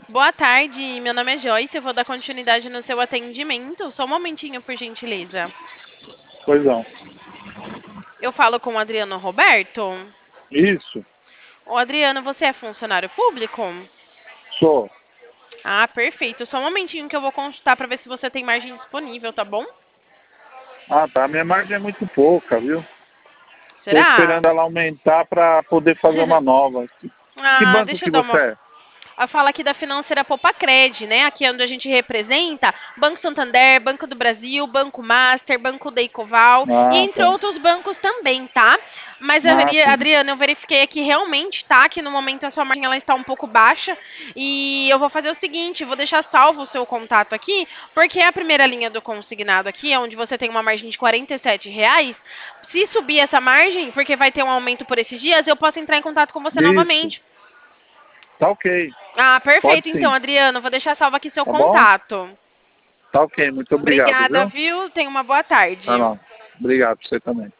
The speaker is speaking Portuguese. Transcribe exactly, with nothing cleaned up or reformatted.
Boa tarde, meu nome é Joyce, eu vou dar continuidade no seu atendimento. Só um momentinho, por gentileza. Pois não. Eu falo com o Adriano Roberto. Isso, Ô, Adriano, você é funcionário público? sou. Ah, perfeito. Só um momentinho que eu vou consultar para ver se você tem margem disponível, tá bom? Ah, tá. Minha margem é muito pouca, viu? Estou Será? esperando ela aumentar para poder fazer uma nova. Que, que Ah, banco deixa eu que dar você uma. é? Eu falo aqui da financeira Popacred, né? Aqui é onde a gente representa Banco Santander, Banco do Brasil, Banco Master, Banco Deicoval e Ah, entre tá. outros bancos também, tá? Mas, Ah, Adri- sim. Adriana, eu verifiquei aqui realmente, tá? Que no momento a sua margem ela está um pouco baixa e eu vou fazer o seguinte, vou deixar salvo o seu contato aqui, porque a primeira linha do consignado aqui, é onde você tem uma margem de quarenta e sete reais, se subir essa margem, porque vai ter um aumento por esses dias, eu posso entrar em contato com você Isso. novamente. Tá ok. Ah, Pode perfeito então, sim. Adriano. Vou deixar salvo aqui seu Tá bom? contato. Tá ok. Muito obrigado, Obrigada, viu? viu? Tenha uma boa tarde. Tá lá. Obrigado, você também.